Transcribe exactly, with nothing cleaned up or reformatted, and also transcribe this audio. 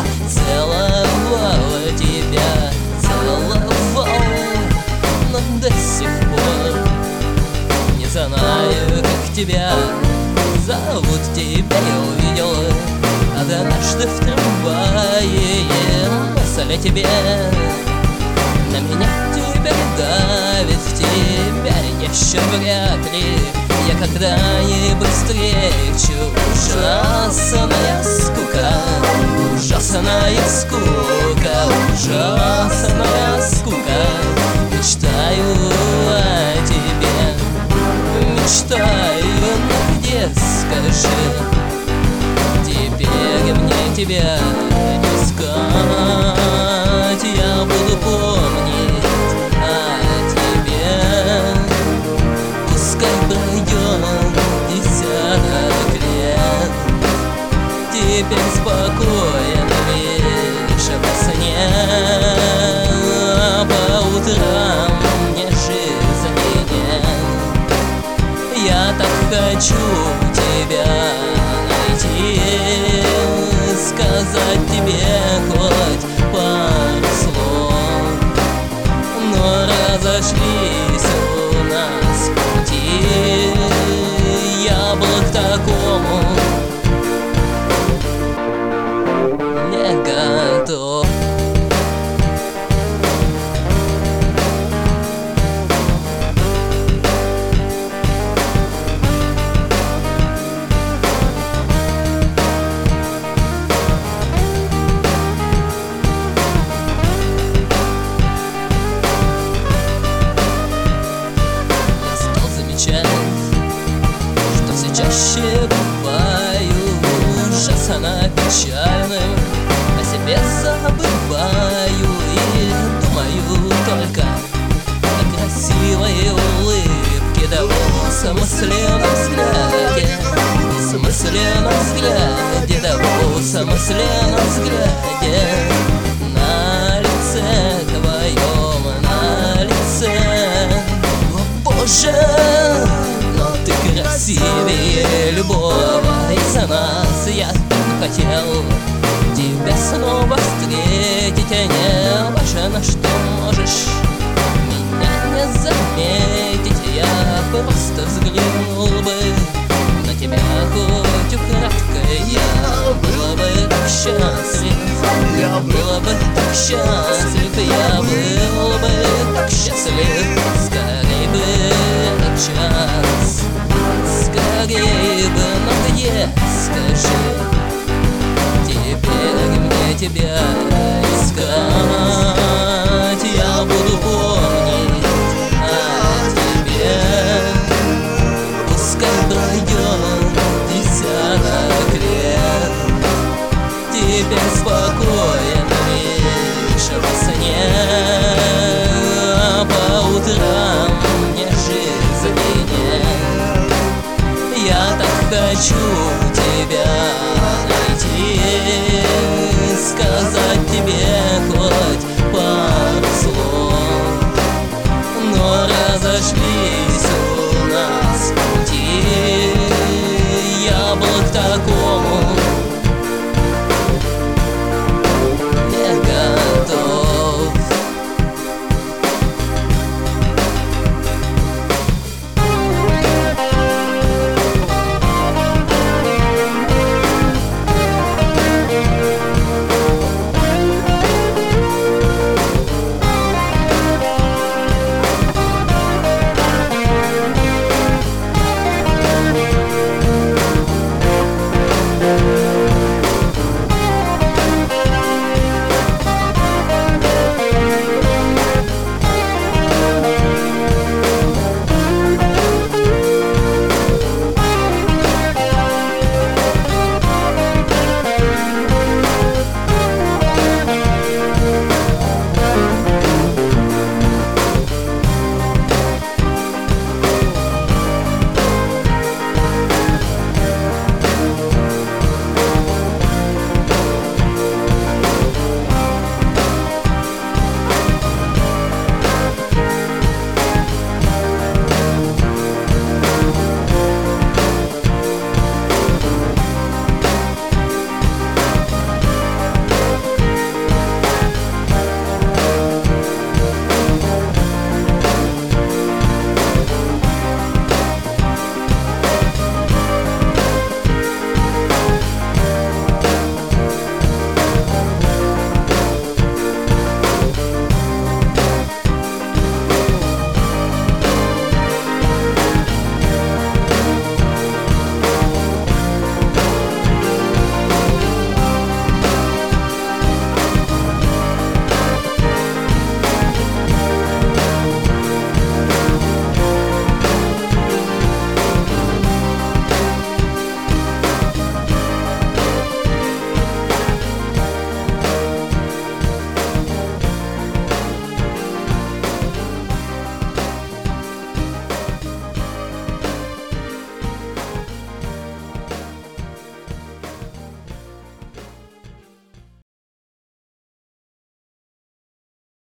целовала тебя, целовал, но до сих пор не знаю, как тебя зовут. Тебя я увидел однажды в трамвае, мысль о тебе на меня теперь давит. Теперь еще вряд ли я когда-нибудь встречу. Ужасная скука, ужасная скука, ужасная скука. Мечтаю о тебе, мечтаю, но где, скажи, теперь мне тебя не искать. Я буду помнить о тебе, пускай пройдет десяток лет. Теперь спокоен лишь во сне, а по утрам мне жизни нет. Я так хочу тебя найти, сказать тебе хоть пару слов, но разошлись у нас пути. Я был к такому не готов. Что все чаще бываю ужасно печальным, о себе забываю и думаю только о красивой улыбке, да о самосленном взгляде, самосленном взгляде, да о самосленном взгляде. На лице твоем, на лице, о Боже, но ты красивее любого из нас. Я так хотел тебя снова встретить, а не важно, что можешь меня не заметить. Я просто взглянул бы на тебя хоть украдкой, я была бы так счастлив, я была бы так счастлив, я был бы так счастлив. Скорей бы этот час, скорей бы, но где, скажи, теперь мне тебя искать.